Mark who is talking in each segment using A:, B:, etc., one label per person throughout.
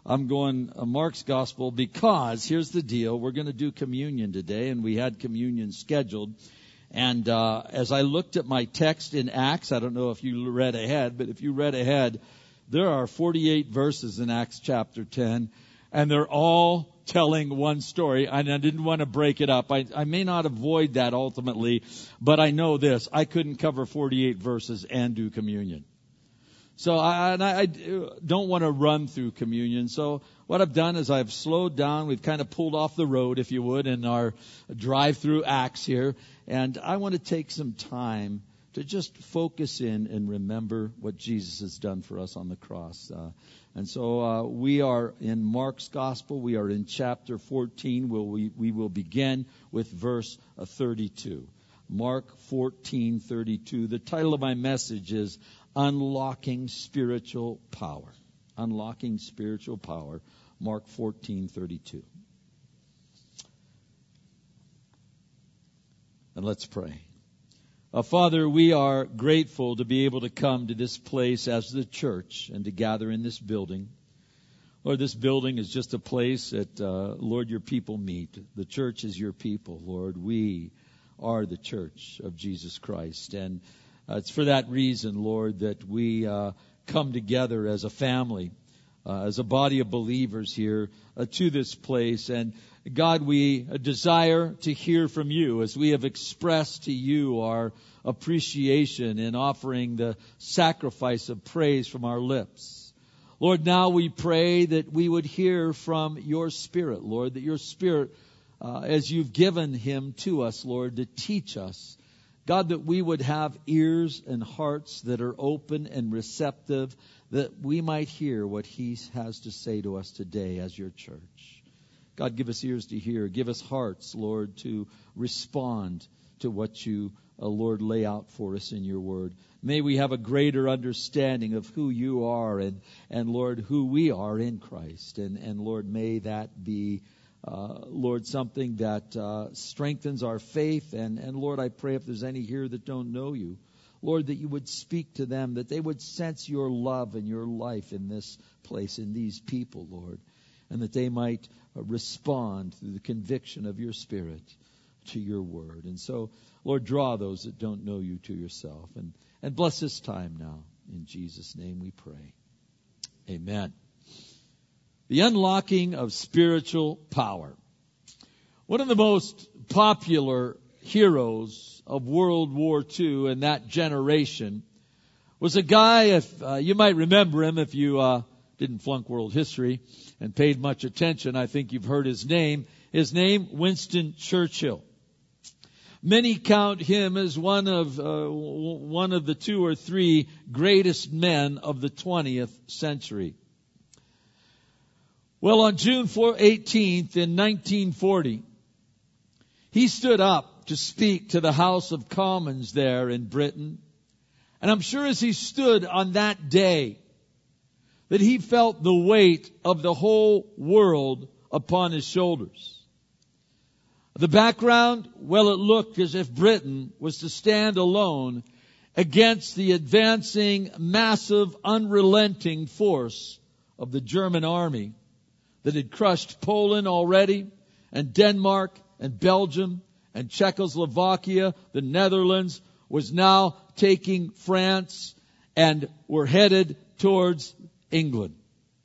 A: I'm going Mark's Gospel because here's the deal. We're going to do communion today, and we had communion scheduled. And as I looked at my text in Acts, I don't know if you read ahead, but if you read ahead, there are 48 verses in Acts chapter 10, and they're all telling one story, and I didn't want to break it up. I may not avoid that ultimately, but I know this. I couldn't cover 48 verses and do communion. So I don't want to run through communion. So what I've done is I've slowed down. We've kind of pulled off the road, if you would, in our drive through Acts here. And I want to take some time to just focus in and remember what Jesus has done for us on the cross. And so we are in Mark's Gospel. We are in chapter 14. We will begin with verse 32. Mark 14:32. The title of my message is Unlocking Spiritual Power. Unlocking Spiritual Power. Mark 14:32. And let's pray. Father, we are grateful to be able to come to this place as the church and to gather in this building. Lord, this building is just a place that, Lord, your people meet. The church is your people, Lord. We are the church of Jesus Christ. And it's for that reason, Lord, that we come together as a family, as a body of believers here to this place. And God, we desire to hear from you as we have expressed to you our appreciation in offering the sacrifice of praise from our lips. Lord, now we pray that we would hear from your Spirit, Lord, that your Spirit, as you've given him to us, Lord, to teach us, God, that we would have ears and hearts that are open and receptive, that we might hear what he has to say to us today as your church. God, give us ears to hear. Give us hearts, Lord, to respond to what you, Lord, lay out for us in your word. May we have a greater understanding of who you are and Lord, who we are in Christ. And Lord, may that be, Lord, something that strengthens our faith. And Lord, I pray if there's any here that don't know you, Lord, that you would speak to them, that they would sense your love and your life in this place, in these people, Lord, and that they might respond through the conviction of your Spirit to your word. And so, Lord, draw those that don't know you to yourself. And bless this time now. In Jesus' name we pray. Amen. The unlocking of spiritual power. One of the most popular heroes of World War II and that generation was a guy, if you might remember him if you didn't flunk world history and paid much attention. I think you've heard his name. His name, Winston Churchill. Many count him as one of the two or three greatest men of the 20th century. Well, on June 18th in 1940, he stood up to speak to the House of Commons there in Britain. And I'm sure as he stood on that day, that he felt the weight of the whole world upon his shoulders. The background, well, it looked as if Britain was to stand alone against the advancing, massive, unrelenting force of the German army that had crushed Poland already, and Denmark, and Belgium, and Czechoslovakia. The Netherlands was now taking France and were headed towards England.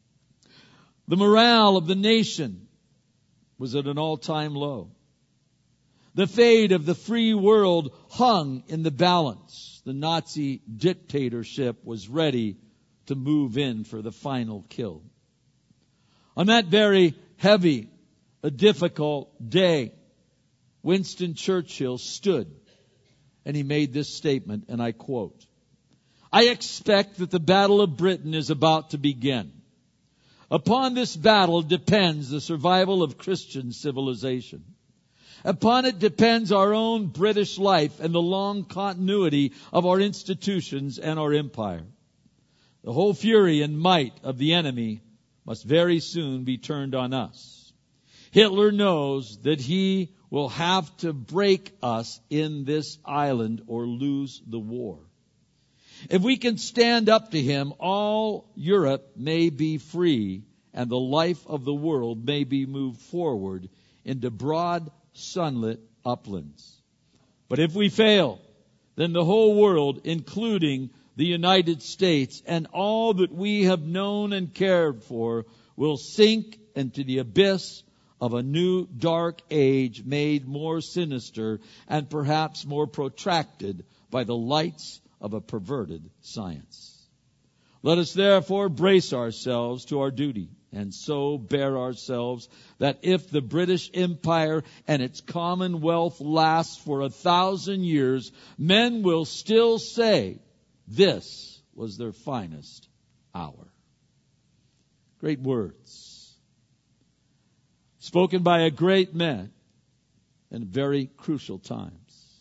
A: The morale of the nation was at an all-time low. The fate of the free world hung in the balance. The Nazi dictatorship was ready to move in for the final kill. On that very heavy, a difficult day, Winston Churchill stood and he made this statement, and I quote, "I expect that the Battle of Britain is about to begin. Upon this battle depends the survival of Christian civilization. Upon it depends our own British life and the long continuity of our institutions and our empire. The whole fury and might of the enemy must very soon be turned on us. Hitler knows that he will have to break us in this island or lose the war. If we can stand up to him, all Europe may be free and the life of the world may be moved forward into broad, sunlit uplands. But if we fail, then the whole world, including the United States and all that we have known and cared for, will sink into the abyss of a new dark age made more sinister and perhaps more protracted by the lights of a perverted science. Let us therefore brace ourselves to our duty and so bear ourselves that if the British Empire and its Commonwealth lasts for 1,000 years, men will still say this was their finest hour. Great words, spoken by a great man in very crucial times.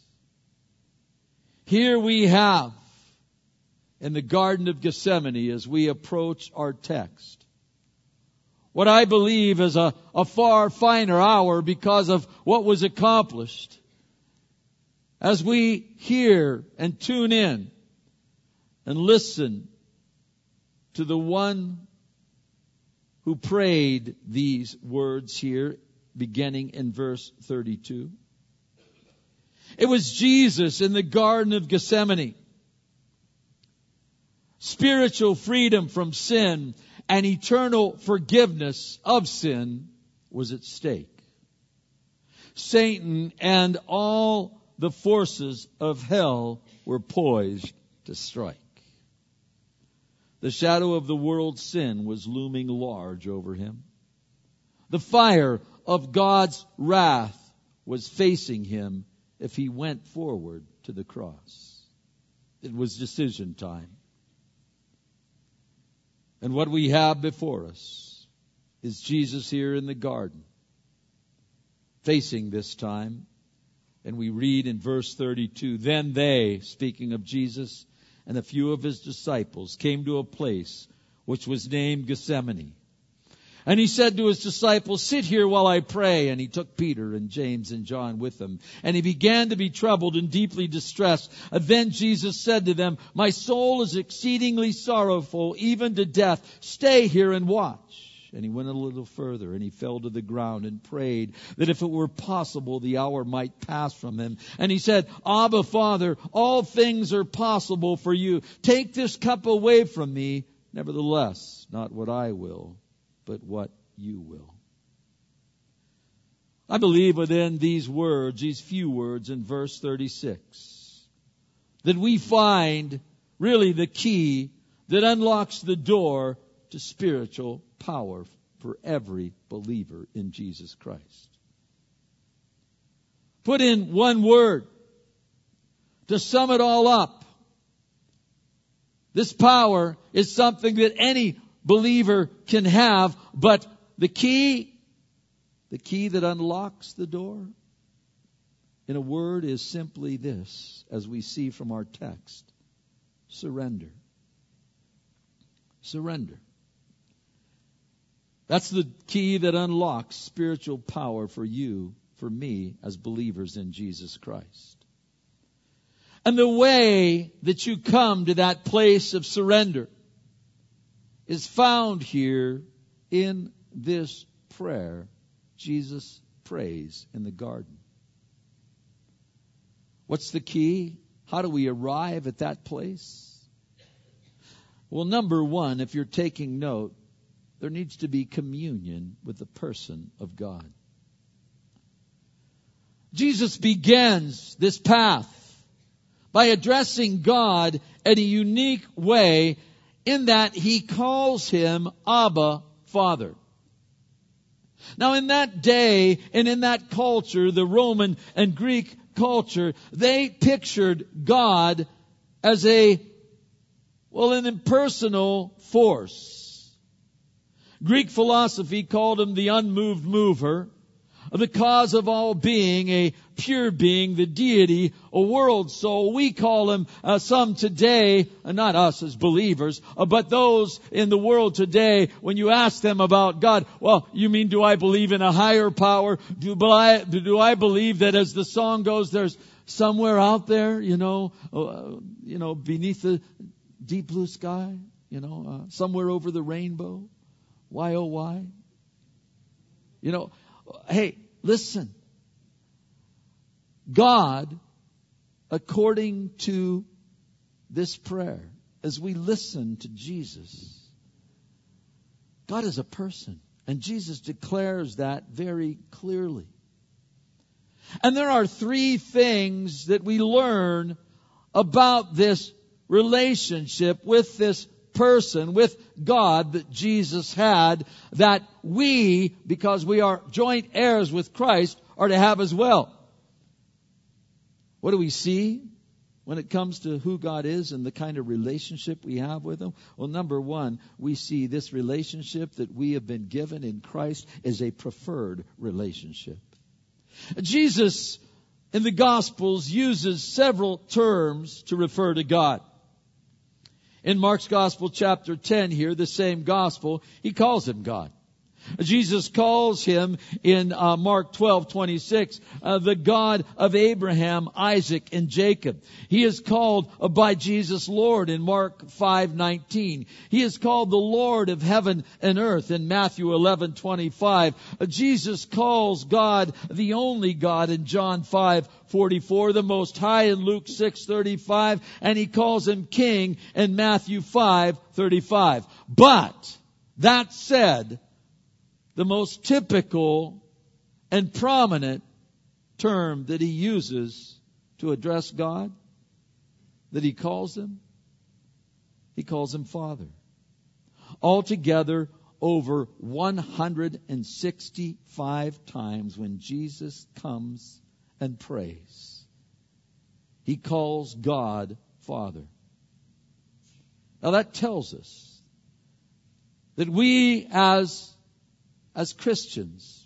A: Here we have, in the Garden of Gethsemane, as we approach our text, what I believe is a far finer hour because of what was accomplished. As we hear and tune in and listen to the one who prayed these words here, beginning in verse 32. It was Jesus in the Garden of Gethsemane. Spiritual freedom from sin and eternal forgiveness of sin was at stake. Satan and all the forces of hell were poised to strike. The shadow of the world's sin was looming large over him. The fire of God's wrath was facing him if he went forward to the cross. It was decision time. And what we have before us is Jesus here in the garden, facing this time. And we read in verse 32, then they, speaking of Jesus, and a few of his disciples came to a place which was named Gethsemane. And he said to his disciples, sit here while I pray. And he took Peter and James and John with him. And he began to be troubled and deeply distressed. Then Jesus said to them, my soul is exceedingly sorrowful, even to death. Stay here and watch. And he went a little further, and he fell to the ground and prayed that if it were possible, the hour might pass from him. And he said, Abba, Father, all things are possible for you. Take this cup away from me. Nevertheless, not what I will, but what you will. I believe within these words, these few words in verse 36, that we find really the key that unlocks the door to spiritual power for every believer in Jesus Christ. Put in one word to sum it all up. This power is something that any believer can have, but the key that unlocks the door, in a word, is simply this, as we see from our text: surrender. Surrender. That's the key that unlocks spiritual power for you, for me, as believers in Jesus Christ. And the way that you come to that place of surrender is found here in this prayer Jesus prays in the garden. What's the key? How do we arrive at that place? Well, number one, if you're taking note, there needs to be communion with the person of God. Jesus begins this path by addressing God in a unique way, in that he calls him Abba, Father. Now, in that day and in that culture, the Roman and Greek culture, they pictured God as an impersonal force. Greek philosophy called him the unmoved mover, the cause of all being, a pure being, the deity, a world soul. We call him, some today, not us as believers, but those in the world today, when you ask them about God, well, you mean, do I believe in a higher power? Do I believe that, as the song goes, there's somewhere out there, beneath the deep blue sky, somewhere over the rainbow? Why, oh, why? You know, hey, listen. God, according to this prayer, as we listen to Jesus, God is a person. And Jesus declares that very clearly. And there are three things that we learn about this relationship with this person, with God that Jesus had, that we, because we are joint heirs with Christ, are to have as well. What do we see when it comes to who God is and the kind of relationship we have with Him? Well, number one, we see this relationship that we have been given in Christ is a preferred relationship. Jesus, in the Gospels, uses several terms to refer to God. In Mark's Gospel, chapter 10 here, the same Gospel, He calls Him God. Jesus calls Him in Mark 12:26 the God of Abraham, Isaac, and Jacob. He is called by Jesus Lord in Mark 5:19. He is called the Lord of heaven and earth in Matthew 11:25. Jesus calls God the only God in John 5:44, the Most High in Luke 6:35, and He calls Him King in Matthew 5:35. But that said, the most typical and prominent term that He uses to address God, that He calls Him Father. Altogether, over 165 times when Jesus comes and prays, He calls God Father. Now that tells us that we as Christians,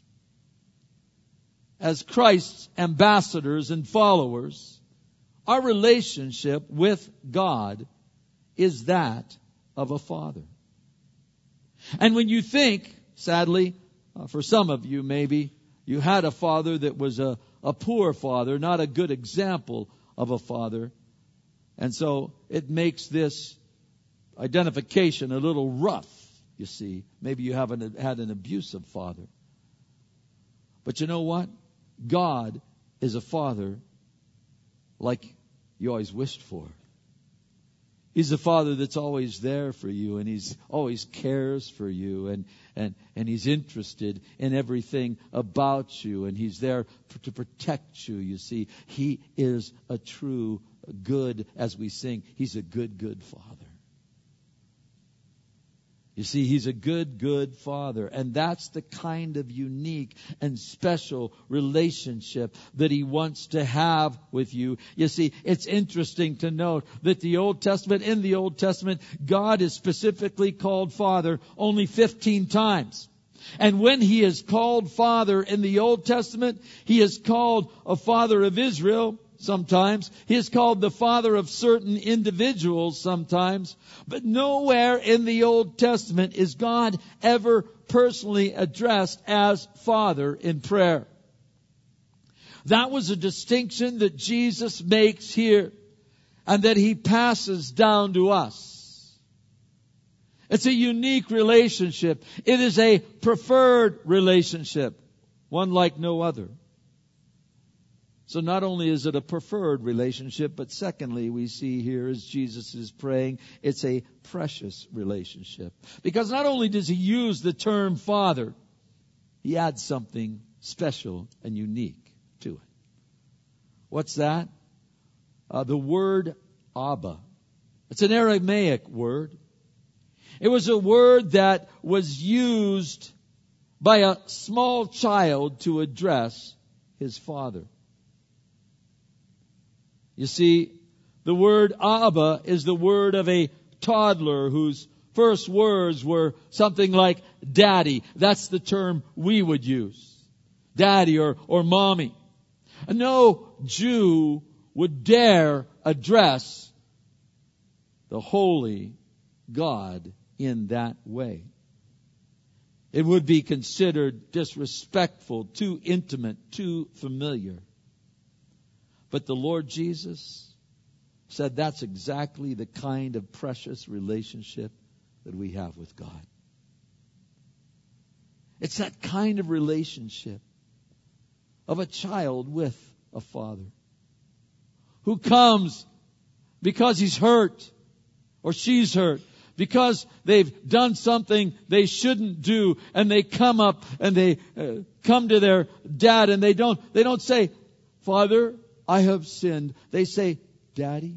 A: as Christ's ambassadors and followers, our relationship with God is that of a father. And when you think, sadly, for some of you maybe, you had a father that was a poor father, not a good example of a father, and so it makes this identification a little rough. You see, maybe you haven't had an abusive father. But you know what? God is a father like you always wished for. He's a father that's always there for you, and He's always cares for you, and He's interested in everything about you, and He's there to protect you, you see. He is a true good, as we sing, He's a good, good Father. You see, He's a good, good Father. And that's the kind of unique and special relationship that He wants to have with you. You see, it's interesting to note that in the Old Testament, God is specifically called Father only 15 times. And when He is called Father in the Old Testament, He is called a Father of Israel. Sometimes. He is called the father of certain individuals sometimes. But nowhere in the Old Testament is God ever personally addressed as Father in prayer. That was a distinction that Jesus makes here and that He passes down to us. It's a unique relationship. It is a preferred relationship, one like no other. So not only is it a preferred relationship, but secondly, we see here as Jesus is praying, it's a precious relationship. Because not only does He use the term Father, He adds something special and unique to it. What's that? The word Abba. It's an Aramaic word. It was a word that was used by a small child to address his father. You see, the word Abba is the word of a toddler whose first words were something like daddy. That's the term we would use. Daddy or mommy. No Jew would dare address the holy God in that way. It would be considered disrespectful, too intimate, too familiar. But the Lord Jesus said that's exactly the kind of precious relationship that we have with God. It's that kind of relationship of a child with a father who comes because he's hurt or she's hurt, because they've done something they shouldn't do, and they come up and they come to their dad, and they don't say, Father, I have sinned. They say, Daddy,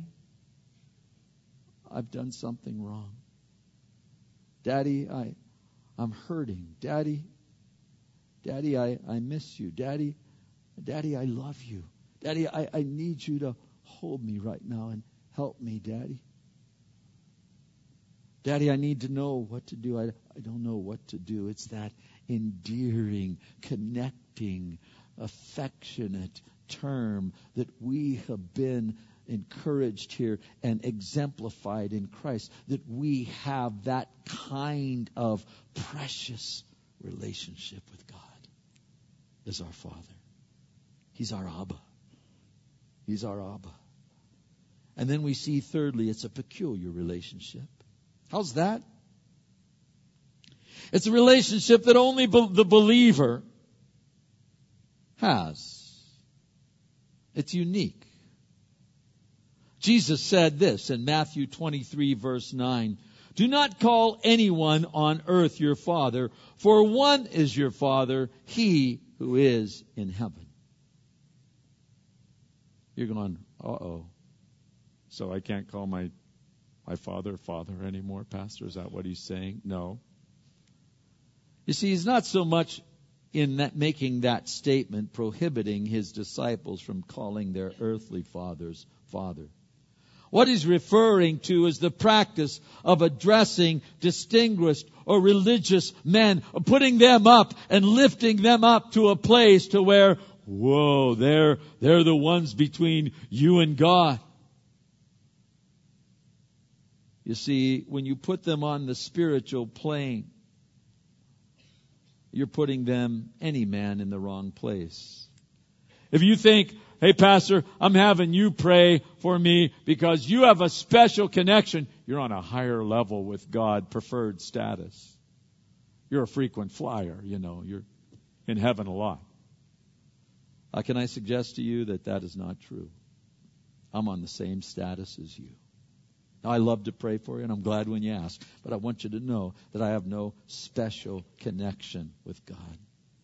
A: I've done something wrong. Daddy, I'm hurting. Daddy, I miss you. Daddy, I love you. Daddy, I need you to hold me right now and help me, Daddy. Daddy, I need to know what to do. I don't know what to do. It's that endearing, connecting, affectionate term that we have been encouraged here and exemplified in Christ, that we have that kind of precious relationship with God as our Father. He's our Abba. He's our Abba. And then we see, thirdly, it's a peculiar relationship. How's that? It's a relationship that only the believer has. It's unique. Jesus said this in Matthew 23, verse 9. Do not call anyone on earth your father, for one is your Father, He who is in heaven. You're going, uh-oh. So I can't call my father anymore, Pastor? Is that what he's saying? No. You see, he's not so much in that making that statement prohibiting his disciples from calling their earthly fathers Father. What he's referring to is the practice of addressing distinguished or religious men, putting them up and lifting them up to a place to where, whoa, they're the ones between you and God. You see, when you put them on the spiritual plane, you're putting them, any man, in the wrong place. If you think, hey, Pastor, I'm having you pray for me because you have a special connection, you're on a higher level with God, preferred status. You're a frequent flyer, you're in heaven a lot. Can I suggest to you that is not true? I'm on the same status as you. Now, I love to pray for you, and I'm glad when you ask, but I want you to know that I have no special connection with God.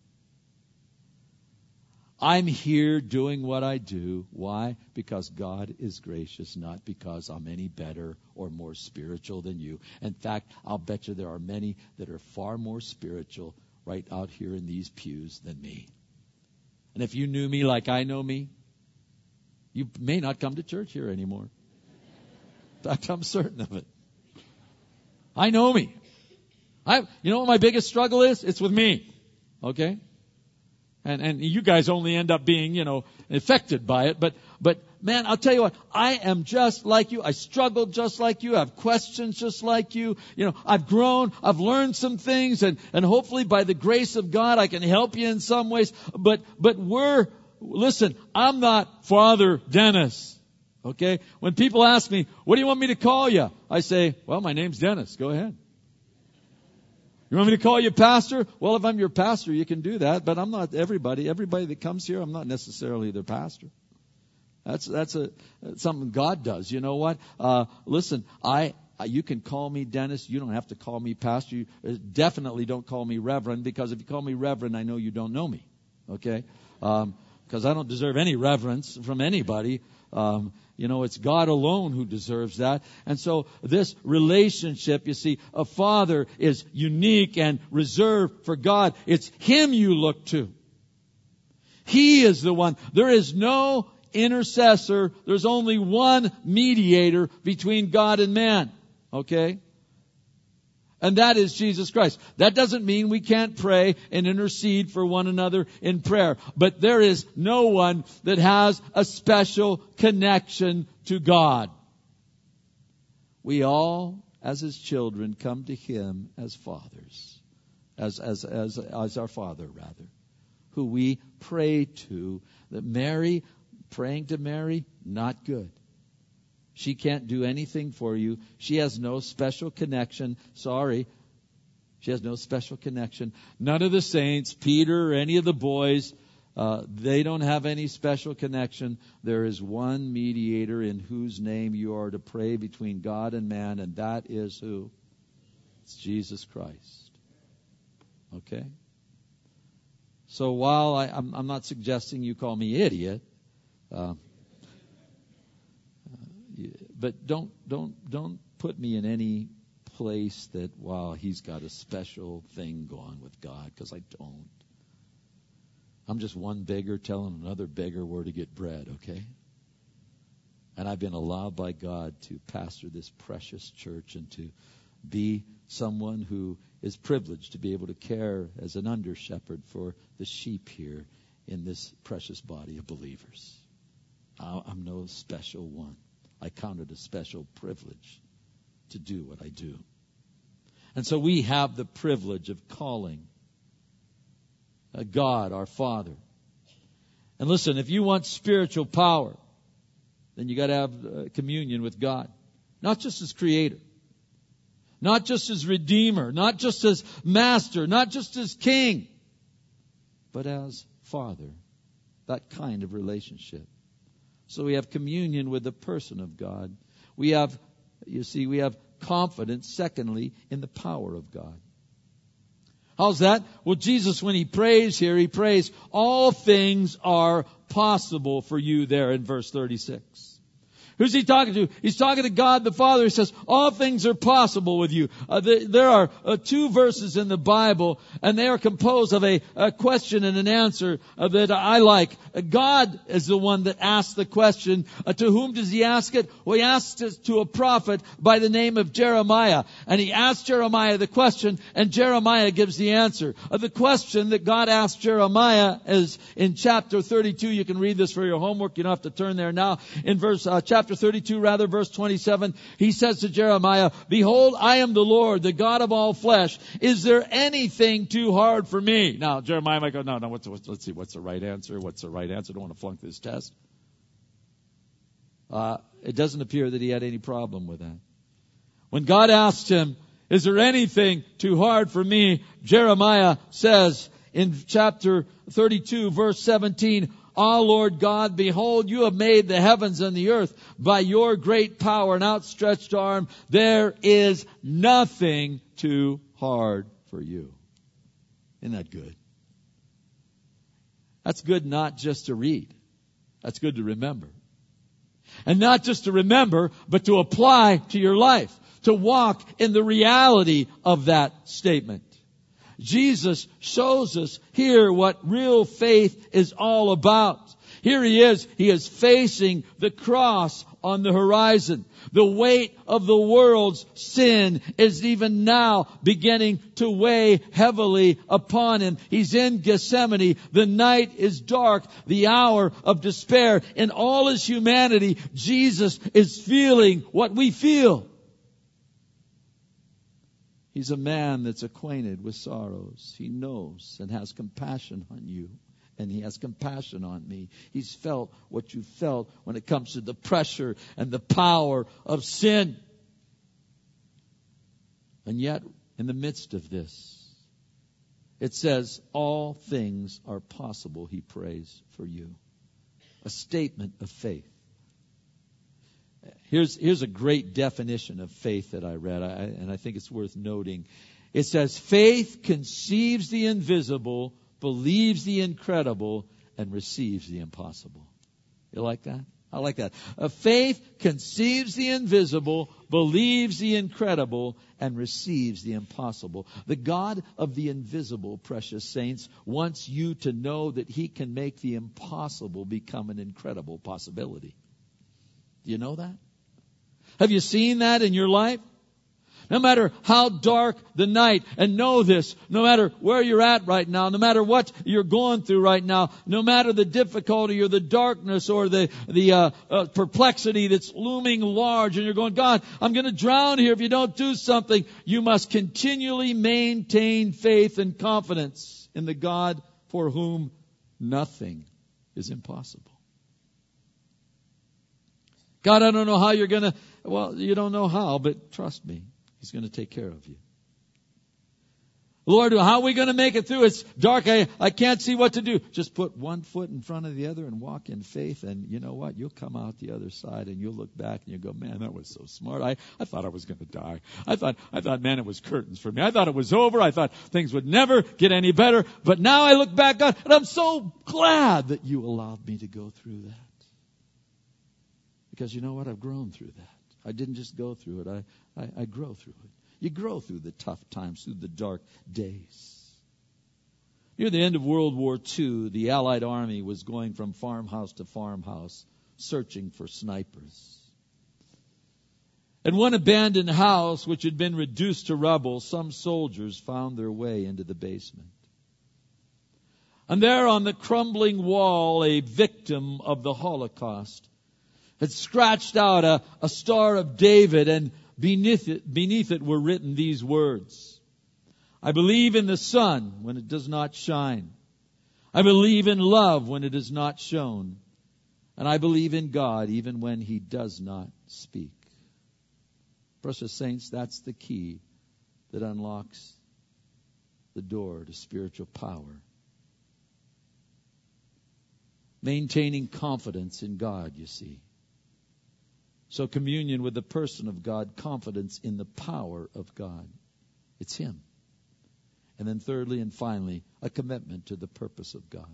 A: I'm here doing what I do. Why? Because God is gracious, not because I'm any better or more spiritual than you. In fact, I'll bet you there are many that are far more spiritual right out here in these pews than me. And if you knew me like I know me, you may not come to church here anymore. In fact, I'm certain of it. I know me. You know what my biggest struggle is? It's with me. Okay? And you guys only end up being, affected by it. But man, I'll tell you what, I am just like you. I struggle just like you. I have questions just like you. I've grown. I've learned some things, and hopefully by the grace of God, I can help you in some ways. But listen, I'm not Father Dennis. Okay? When people ask me, what do you want me to call you? I say, well, my name's Dennis. Go ahead. You want me to call you pastor? Well, if I'm your pastor, you can do that, but I'm not everybody. Everybody that comes here, I'm not necessarily their pastor. That's something God does. You know what? Listen, you can call me Dennis. You don't have to call me pastor. You definitely don't call me reverend, because if you call me reverend, I know you don't know me. Okay? Because I don't deserve any reverence from anybody. It's God alone who deserves that. And so this relationship, you see, a father is unique and reserved for God. It's Him you look to. He is the one. There is no intercessor. There's only one mediator between God and man. Okay? And that is Jesus Christ. That doesn't mean we can't pray and intercede for one another in prayer. But there is no one that has a special connection to God. We all, as His children, come to Him as fathers. As our Father, rather. Who we pray to. That Mary, praying to Mary, not good. She can't do anything for you. She has no special connection. Sorry. She has no special connection. None of the saints, Peter or any of the boys, they don't have any special connection. There is one mediator in whose name you are to pray between God and man, and that is who? It's Jesus Christ. Okay? So while I'm not suggesting you call me idiot, but don't put me in any place that, wow, he's got a special thing going with God, because I don't. I'm just one beggar telling another beggar where to get bread, okay? And I've been allowed by God to pastor this precious church and to be someone who is privileged to be able to care as an under shepherd for the sheep here in this precious body of believers. I'm no special one. I count it a special privilege to do what I do. And so we have the privilege of calling God our Father. And listen, if you want spiritual power, then you got to have communion with God. Not just as Creator, not just as Redeemer, not just as Master, not just as King, but as Father. That kind of relationship. So we have communion with the person of God. We have confidence, secondly, in the power of God. How's that? Well, Jesus, when he prays here, he prays, all things are possible for you there in verse 36. Who's he talking to? He's talking to God the Father. He says, all things are possible with you. There are two verses in the Bible, and they are composed of a question and an answer that I like. God is the one that asks the question. To whom does he ask it? Well, he asks it to a prophet by the name of Jeremiah. And he asks Jeremiah the question, and Jeremiah gives the answer. The question that God asked Jeremiah is in chapter 32. You can read this for your homework. You don't have to turn there now. In chapter 32, verse 27, he says to Jeremiah, behold, I am the Lord, the God of all flesh. Is there anything too hard for me? Now, Jeremiah might go, no, let's see, what's the right answer? What's the right answer? I don't want to flunk this test. It doesn't appear that he had any problem with that. When God asked him, is there anything too hard for me? Jeremiah says in chapter 32, verse 17, Ah, Lord God, behold, you have made the heavens and the earth by your great power and outstretched arm. There is nothing too hard for you. Isn't that good? That's good not just to read. That's good to remember. And not just to remember, but to apply to your life. To walk in the reality of that statement. Jesus shows us here what real faith is all about. Here he is facing the cross on the horizon. The weight of the world's sin is even now beginning to weigh heavily upon him. He's in Gethsemane. The night is dark, the hour of despair. In all his humanity, Jesus is feeling what we feel. He's a man that's acquainted with sorrows. He knows and has compassion on you. And he has compassion on me. He's felt what you felt when it comes to the pressure and the power of sin. And yet, in the midst of this, it says, all things are possible, he prays, for you. A statement of faith. Here's a great definition of faith that I read, and I think it's worth noting. It says, faith conceives the invisible, believes the incredible, and receives the impossible. You like that? I like that. Faith conceives the invisible, believes the incredible, and receives the impossible. The God of the invisible, precious saints, wants you to know that he can make the impossible become an incredible possibility. Do you know that? Have you seen that in your life? No matter how dark the night, and know this, no matter where you're at right now, no matter what you're going through right now, no matter the difficulty or the darkness or the perplexity that's looming large, and you're going, God, I'm going to drown here if you don't do something, you must continually maintain faith and confidence in the God for whom nothing is impossible. God, I don't know how you're going to, well, you don't know how, but trust me, he's going to take care of you. Lord, how are we going to make it through? It's dark. I can't see what to do. Just put one foot in front of the other and walk in faith. And you know what? You'll come out the other side and you'll look back and you'll go, man, that was so smart. I thought I was going to die. I thought, man, it was curtains for me. I thought it was over. I thought things would never get any better. But now I look back on, and I'm so glad that you allowed me to go through that. Because you know what? I've grown through that. I didn't just go through it. I grow through it. You grow through the tough times, through the dark days. Near the end of World War II, the Allied Army was going from farmhouse to farmhouse, searching for snipers. In one abandoned house, which had been reduced to rubble, some soldiers found their way into the basement. And there on the crumbling wall, a victim of the Holocaust had scratched out a Star of David, and beneath it were written these words: I believe in the sun when it does not shine. I believe in love when it is not shown. And I believe in God even when He does not speak. Precious saints, that's the key that unlocks the door to spiritual power. Maintaining confidence in God, you see. So communion with the person of God, confidence in the power of God. It's Him. And then thirdly and finally, a commitment to the purpose of God.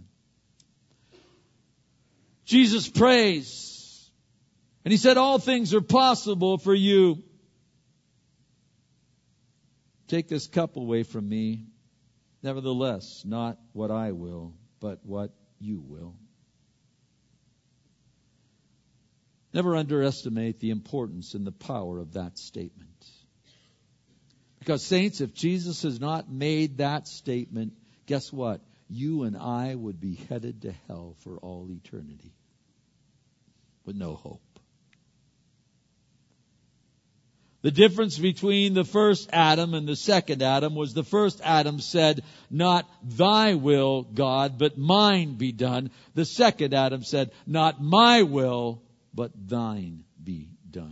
A: Jesus prays, and He said, all things are possible for you. Take this cup away from me. Nevertheless, not what I will, but what you will. Never underestimate the importance and the power of that statement. Because, saints, if Jesus has not made that statement, guess what? You and I would be headed to hell for all eternity with no hope. The difference between the first Adam and the second Adam was the first Adam said, not thy will, God, but mine be done. The second Adam said, not my will, but thine be done.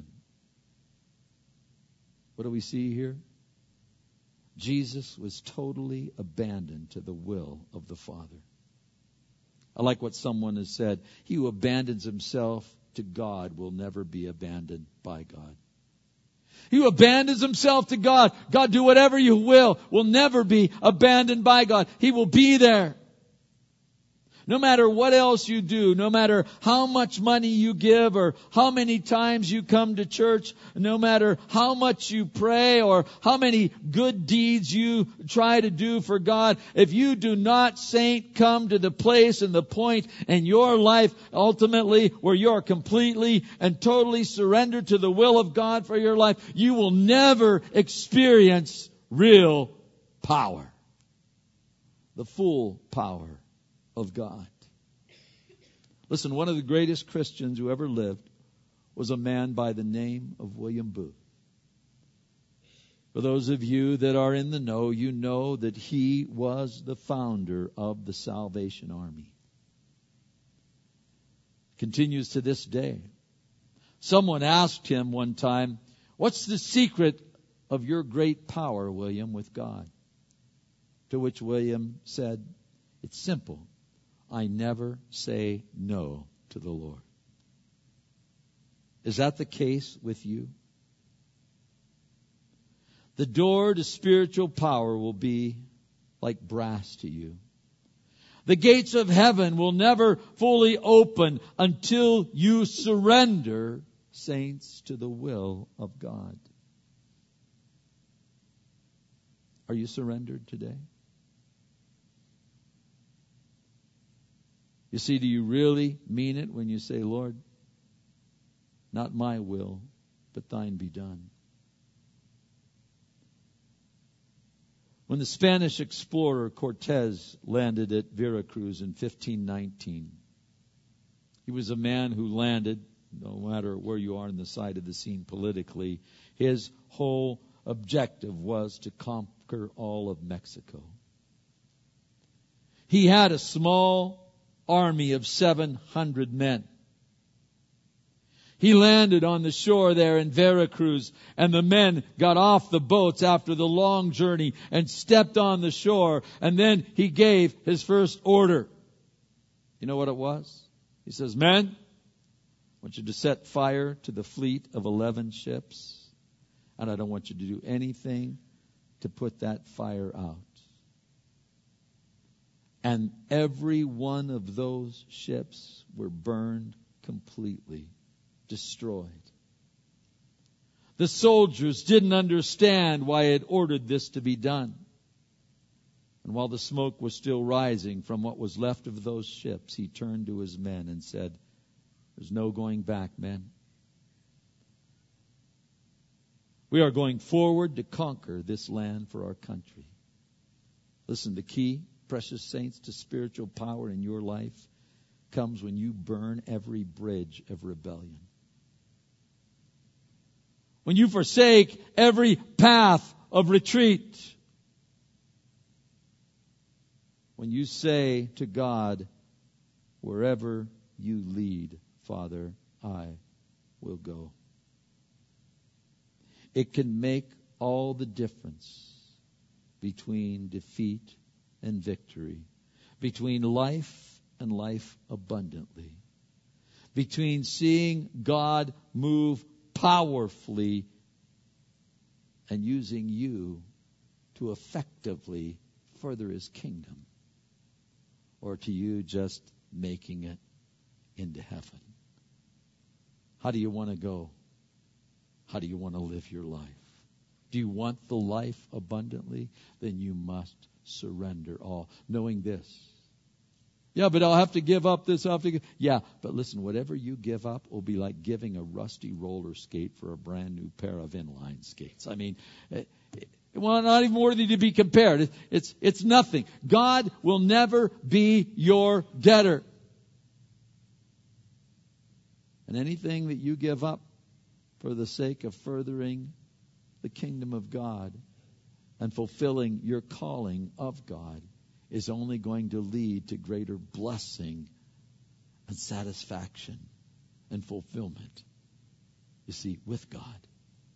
A: What do we see here? Jesus was totally abandoned to the will of the Father. I like what someone has said. He who abandons himself to God will never be abandoned by God. He who abandons himself to God, God, do whatever you will never be abandoned by God. He will be there. No matter what else you do, no matter how much money you give or how many times you come to church, no matter how much you pray or how many good deeds you try to do for God, if you do not, saint, come to the place and the point in your life ultimately where you're completely and totally surrendered to the will of God for your life, you will never experience real power. The full power of God. Listen, one of the greatest Christians who ever lived was a man by the name of William Booth. For those of you that are in the know, you know that he was the founder of the Salvation Army. Continues to this day. Someone asked him one time, what's the secret of your great power, William, with God? To which William said, it's simple. I never say no to the Lord. Is that the case with you? The door to spiritual power will be like brass to you. The gates of heaven will never fully open until you surrender, saints, to the will of God. Are you surrendered today? You see, do you really mean it when you say, Lord, not my will, but thine be done? When the Spanish explorer Cortez landed at Veracruz in 1519, he was a man who landed, no matter where you are on the side of the scene politically, his whole objective was to conquer all of Mexico. He had a small army of 700 men. He landed on the shore there in Veracruz, and the men got off the boats after the long journey and stepped on the shore, and then he gave his first order. You know what it was? He says, "Men, I want you to set fire to the fleet of 11 ships, and I don't want you to do anything to put that fire out." And every one of those ships were burned completely, destroyed. The soldiers didn't understand why he had ordered this to be done. And while the smoke was still rising from what was left of those ships, he turned to his men and said, "There's no going back, men. We are going forward to conquer this land for our country." Listen, the key, precious saints, to spiritual power in your life comes when you burn every bridge of rebellion. When you forsake every path of retreat. When you say to God, "Wherever you lead, Father, I will go." It can make all the difference between defeat and victory, between life and life abundantly, between seeing God move powerfully and using you to effectively further His kingdom, or to you just making it into heaven. How do you want to go? How do you want to live your life? Do you want the life abundantly? Then you must surrender all, knowing this. Yeah, but I'll have to give up this. Yeah, but listen, whatever you give up will be like giving a rusty roller skate for a brand new pair of inline skates. I mean, well, not even worthy to be compared. It's nothing. God will never be your debtor. And anything that you give up for the sake of furthering the kingdom of God and fulfilling your calling of God is only going to lead to greater blessing and satisfaction and fulfillment, you see, with God.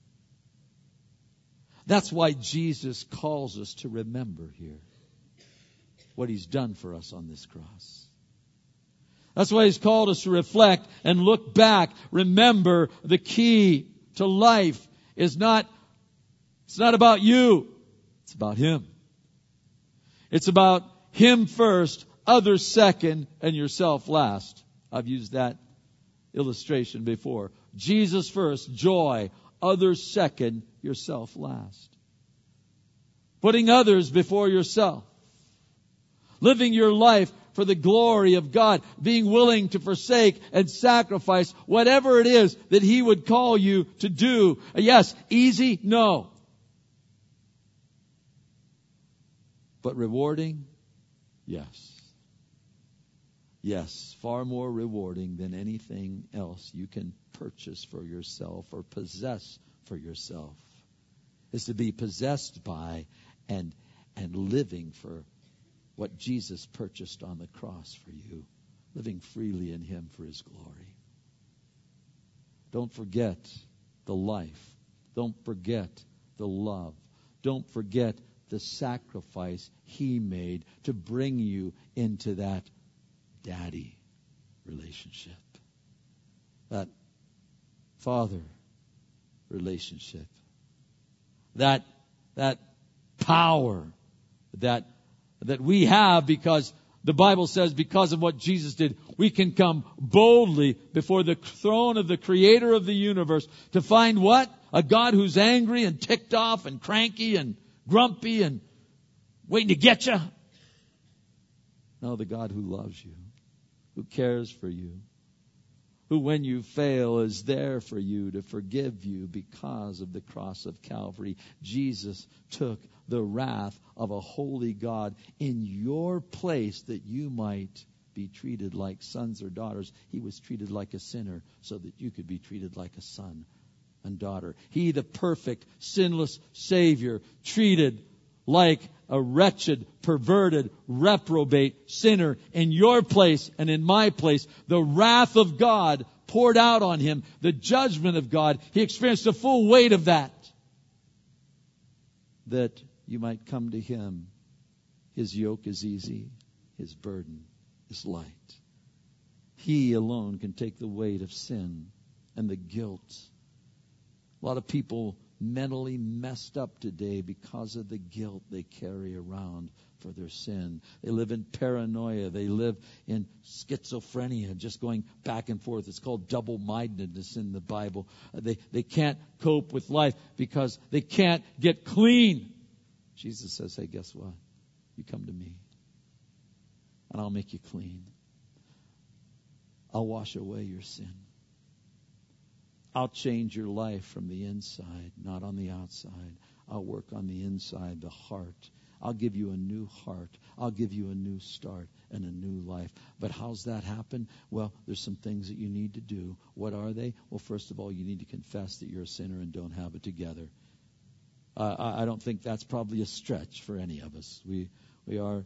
A: That's why Jesus calls us to remember here what He's done for us on this cross. That's why He's called us to reflect and look back. Remember, the key to life is it's not about you. It's about Him. It's about Him first, others second, and yourself last. I've used that illustration before. Jesus first, joy. Others second, yourself last. Putting others before yourself. Living your life for the glory of God. Being willing to forsake and sacrifice whatever it is that He would call you to do. Yes, easy? No. But rewarding? Yes. Yes, far more rewarding than anything else you can purchase for yourself or possess for yourself is to be possessed by and living for what Jesus purchased on the cross for you, living freely in Him for His glory. Don't forget the life. Don't forget the love. Don't forget the sacrifice He made to bring you into that daddy relationship, that father relationship, that power that we have, because the Bible says because of what Jesus did, we can come boldly before the throne of the Creator of the universe to find what? A God who's angry and ticked off and cranky and grumpy and waiting to get you. No, the God who loves you, who cares for you, who when you fail is there for you to forgive you because of the cross of Calvary. Jesus took the wrath of a holy God in your place that you might be treated like sons or daughters. He was treated like a sinner so that you could be treated like a son and daughter. He, the perfect, sinless Savior, treated like a wretched, perverted, reprobate sinner in your place and in my place. The wrath of God poured out on him, the judgment of God. He experienced the full weight of that you might come to him. His yoke is easy, his burden is light. He alone can take the weight of sin and the guilt. A lot of people mentally messed up today because of the guilt they carry around for their sin. They live in paranoia. They live in schizophrenia, just going back and forth. It's called double-mindedness in the Bible. They can't cope with life because they can't get clean. Jesus says, hey, guess what? You come to me, and I'll make you clean. I'll wash away your sin. I'll change your life from the inside, not on the outside. I'll work on the inside, the heart. I'll give you a new heart. I'll give you a new start and a new life. But how's that happen? Well, there's some things that you need to do. What are they? Well, first of all, you need to confess that you're a sinner and don't have it together. I don't think that's probably a stretch for any of us. We are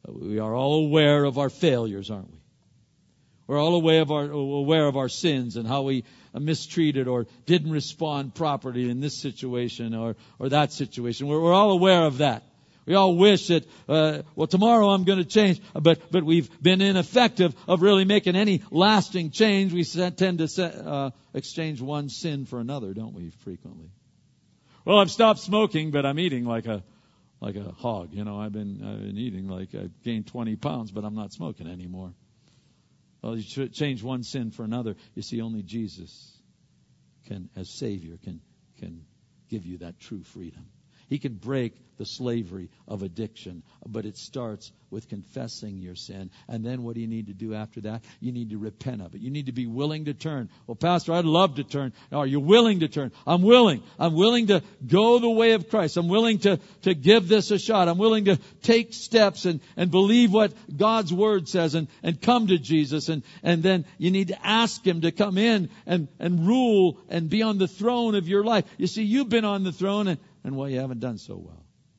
A: all aware of our failures, aren't we? We're all aware of our sins and how we mistreated or didn't respond properly in this situation or that situation. We're all aware of that. We all wish that, tomorrow I'm going to change, but we've been ineffective of really making any lasting change. We tend to exchange one sin for another, don't we, frequently? Well, I've stopped smoking, but I'm eating like a hog. You know, I've been eating like I've gained 20 pounds, but I'm not smoking anymore. Well, you should change one sin for another. You see, only Jesus can, as Savior, can give you that true freedom. He can break the slavery of addiction, but it starts with confessing your sin. And then what do you need to do after that? You need to repent of it. You need to be willing to turn. Well, Pastor, I'd love to turn. Now, are you willing to turn? I'm willing. I'm willing to go the way of Christ. I'm willing to give this a shot. I'm willing to take steps and believe what God's Word says and come to Jesus. And then you need to ask Him to come in and rule and be on the throne of your life. You see, you've been on the throne and well, you haven't done so well.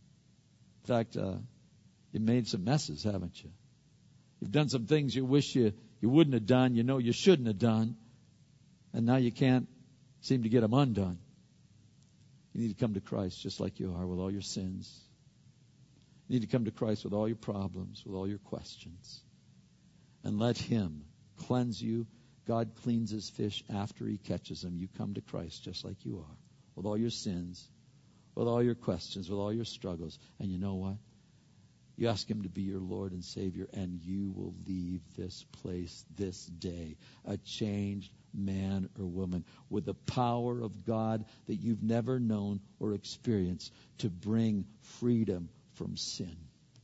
A: In fact, you made some messes, haven't you? You've done some things you wish you wouldn't have done, you know you shouldn't have done, and now you can't seem to get them undone. You need to come to Christ just like you are with all your sins. You need to come to Christ with all your problems, with all your questions, and let Him cleanse you. God cleanses fish after He catches them. You come to Christ just like you are, with all your sins, with all your questions, with all your struggles. And you know what? You ask Him to be your Lord and Savior, and you will leave this place this day a changed man or woman with the power of God that you've never known or experienced to bring freedom from sin.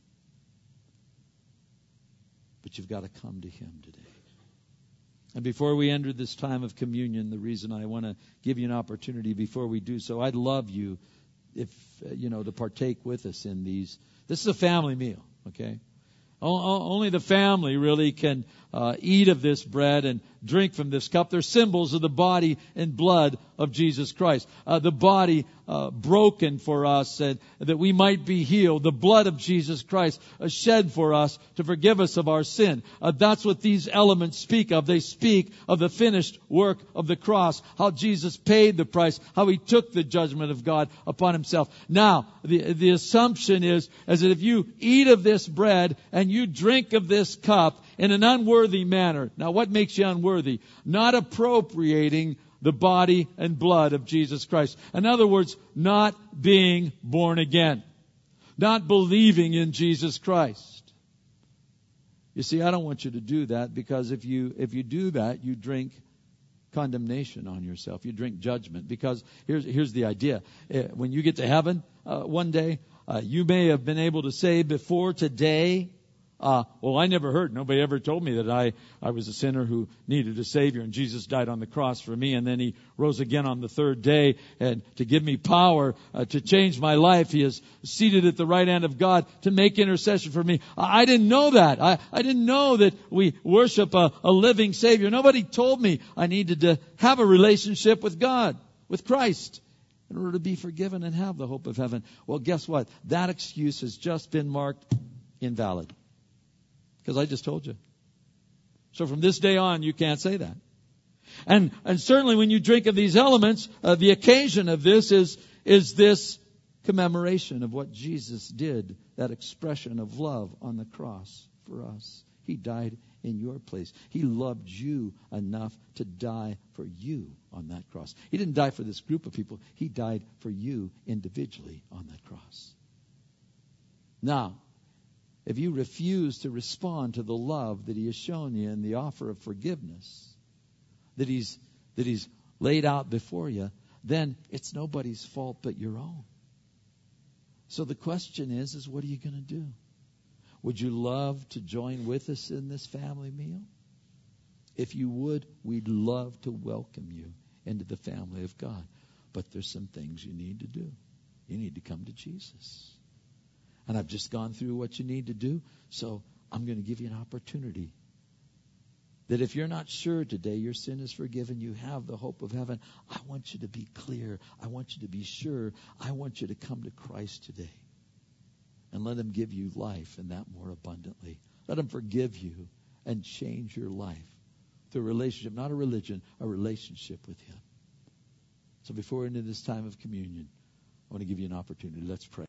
A: But you've got to come to Him today. And before we enter this time of communion, the reason I want to give you an opportunity before we do so, I'd love you to partake with us in these. This is a family meal, okay? Only the family really can eat of this bread and drink from this cup. They're symbols of the body and blood of Jesus Christ. The body broken for us and that we might be healed. The blood of Jesus Christ shed for us to forgive us of our sin. That's what these elements speak of. They speak of the finished work of the cross, how Jesus paid the price, how He took the judgment of God upon Himself. Now, the assumption is that if you eat of this bread and you drink of this cup in an unworthy manner. Now, what makes you unworthy? Not appropriating the body and blood of Jesus Christ. In other words, not being born again. Not believing in Jesus Christ. You see, I don't want you to do that, because if you do that, you drink condemnation on yourself. You drink judgment. Because here's the idea. When you get to heaven one day, you may have been able to say before today, well, I never heard. Nobody ever told me that I was a sinner who needed a Savior, and Jesus died on the cross for me, and then He rose again on the third day, and to give me power to change my life. He is seated at the right hand of God to make intercession for me. I didn't know that. I didn't know that we worship a living Savior. Nobody told me I needed to have a relationship with God, with Christ. in order to be forgiven and have the hope of heaven. Well, guess what? That excuse has just been marked invalid. Because I just told you. So from this day on, you can't say that. And certainly when you drink of these elements, the occasion of this is this commemoration of what Jesus did, that expression of love on the cross for us. He died in your place. He loved you enough to die for you on that cross. He didn't die for this group of people. He died for you individually on that cross. Now, if you refuse to respond to the love that He has shown you in the offer of forgiveness that He's laid out before you, then it's nobody's fault but your own. So the question is what are you going to do? Would you love to join with us in this family meal? If you would, we'd love to welcome you into the family of God. But there's some things you need to do. You need to come to Jesus. And I've just gone through what you need to do, so I'm going to give you an opportunity. That if you're not sure today your sin is forgiven, you have the hope of heaven, I want you to be clear. I want you to be sure. I want you to come to Christ today. And let Him give you life, and that more abundantly. Let Him forgive you and change your life through a relationship, not a religion, a relationship with Him. So before we end this time of communion, I want to give you an opportunity. Let's pray.